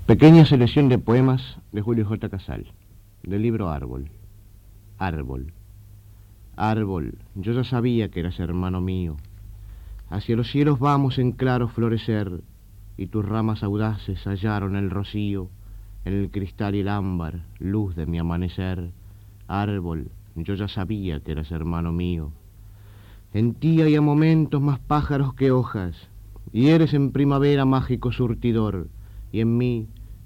Pequeña selección de poemas de Julio J. Casal, del libro Árbol. Árbol, árbol, yo ya sabía que eras hermano mío. Hacia los cielos vamos en claro florecer, y tus ramas audaces hallaron el rocío, en el cristal y el ámbar, luz de mi amanecer. Árbol, yo ya sabía que eras hermano mío. En ti hay a momentos más pájaros que hojas, y eres en primavera mágico surtidor, y en mí